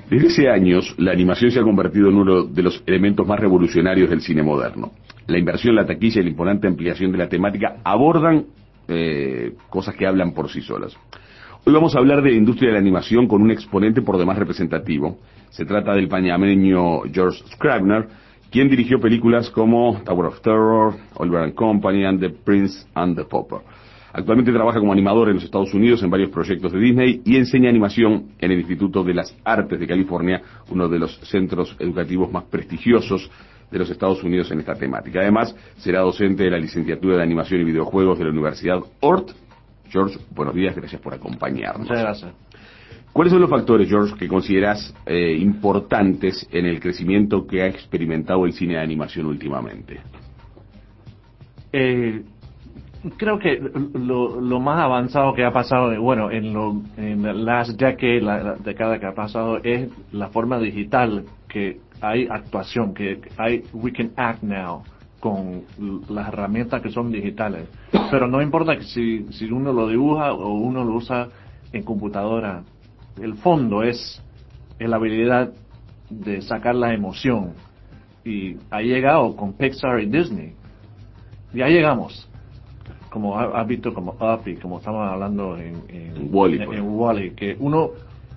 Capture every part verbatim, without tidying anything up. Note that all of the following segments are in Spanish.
Desde hace años, la animación se ha convertido en uno de los elementos más revolucionarios del cine moderno. La inversión, la taquilla y la imponente ampliación de la temática abordan eh, cosas que hablan por sí solas. Hoy vamos a hablar de la industria de la animación con un exponente por demás representativo. Se trata del panameño George Scribner, quien dirigió películas como Tower of Terror, Oliver and Company, and The Prince and the Pauper. Actualmente trabaja como animador en los Estados Unidos en varios proyectos de Disney y enseña animación en el Instituto de las Artes de California, uno de los centros educativos más prestigiosos de los Estados Unidos en esta temática. Además, será docente de la licenciatura de Animación y Videojuegos de la Universidad Ort. George, buenos días, gracias por acompañarnos. Muchas gracias. ¿Cuáles son los factores, George, que consideras eh, importantes en el crecimiento que ha experimentado el cine de animación últimamente? Eh, creo que lo, lo más avanzado que ha pasado, bueno, en lo en la last decade, la, la década que ha pasado, es la forma digital, que hay actuación, que hay we can act now con las herramientas que son digitales. Pero no importa que si, si uno lo dibuja o uno lo usa en computadora, el fondo es, es la habilidad de sacar la emoción. Y ha llegado con Pixar y Disney. Ya llegamos. Como has visto, como Up y como estamos hablando en, en Wall-E, en, pues. en Wall-E, que uno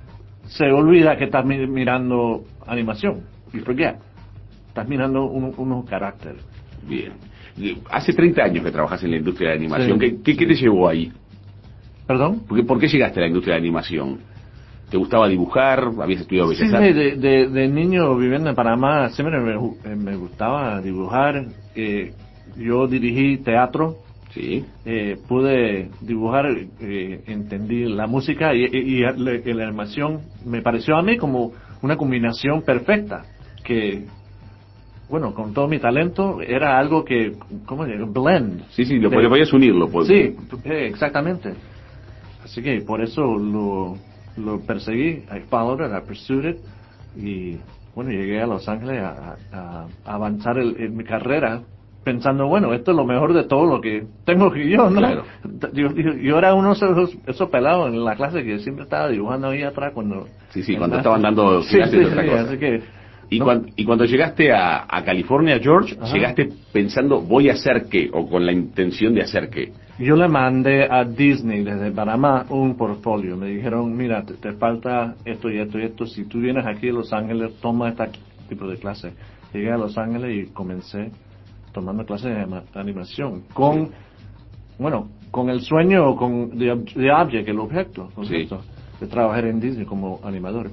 se olvida que estás mi- mirando animación. Y forget. Estás mirando un, unos caracteres. Bien. Hace treinta años que trabajas en la industria de la animación. Sí, ¿Qué, qué, sí. qué te llevó ahí? ¿Perdón? ¿Por qué, ¿Por qué llegaste a la industria de la animación? ¿Te gustaba dibujar? ¿Habías estudiado Sí, Bellas Artes? de, de, de niño viviendo en Panamá siempre me, gu- eh, me gustaba dibujar. Eh, yo dirigí teatro. Sí. Eh, pude dibujar, eh, entendí la música y, y, y la, y la animación me pareció a mí como una combinación perfecta, que bueno, con todo mi talento era algo que, ¿cómo se llama? Blend. Sí, sí, lo, De- lo podías unirlo. Pues. Sí, eh, exactamente. Así que por eso lo, lo perseguí, I followed it, I pursued it, y bueno, llegué a Los Ángeles a, a- a avanzar el- en mi carrera pensando, bueno, esto es lo mejor de todo lo que tengo que yo, ¿no? Claro. Yo, yo, yo era uno de esos, esos pelados en la clase que siempre estaba dibujando ahí atrás cuando... Sí, sí, en cuando la- estaban dando Sí, clases sí, de otra sí, cosa. así que... Y, no, cuan- y cuando llegaste a, a California, George, Ajá. llegaste pensando, voy a hacer qué, o con la intención de hacer qué. Yo le mandé a Disney desde Panamá un portfolio. Me dijeron, mira, te, te falta esto y esto y esto. Si tú vienes aquí a Los Ángeles, toma este tipo de clase. Llegué a Los Ángeles y comencé tomando clases de anima- animación. Con, Sí. bueno, con el sueño, con the, ob- the object, el objeto, ¿no es Sí. cierto? De trabajar en Disney como animador.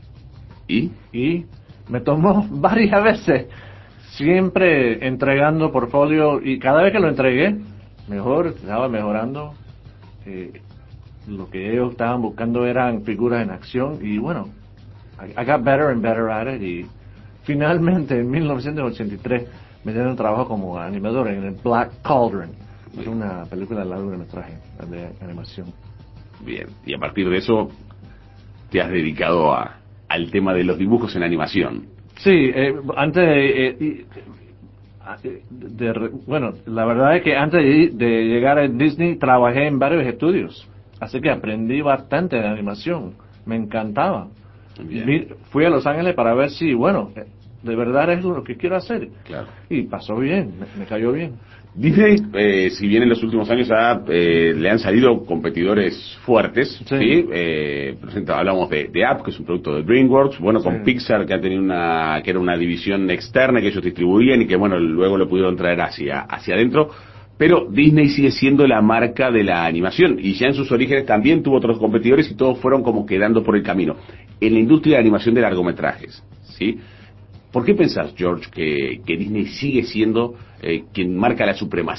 ¿Y? Y me tomó varias veces, siempre entregando portfolio, y cada vez que lo entregué, mejor, estaba mejorando. Eh, lo que ellos estaban buscando eran figuras en acción, y bueno, I, I got better and better at it, y finalmente en mil novecientos ochenta y tres me dieron trabajo como animador en el Black Cauldron. Es una película de largometraje de animación. Bien. Y a partir de eso, te has dedicado a, al tema de los dibujos en animación. Sí, eh, antes de, eh, y- eh, de re- bueno, la verdad es que antes de, de llegar a Disney trabajé en varios estudios, así que aprendí bastante de animación, me encantaba. Bien. Vi- fui a Los Ángeles para ver si, bueno, eh, de verdad es lo que quiero hacer. Claro. Y pasó bien, me, me cayó bien. Disney, eh, si bien en los últimos años ha, eh, le han salido competidores fuertes, ¿sí? Sí. Eh, por ejemplo, hablamos de, de Up, que es un producto de DreamWorks, bueno, con Sí. Pixar, que ha tenido una, que era una división externa que ellos distribuían y que, bueno, luego lo pudieron traer hacia, hacia adentro. Pero Disney sigue siendo la marca de la animación y ya en sus orígenes también tuvo otros competidores y todos fueron como quedando por el camino. En la industria de animación de largometrajes, ¿sí? ¿Por qué pensás, George, que, que Disney sigue siendo eh, quien marca la supremacía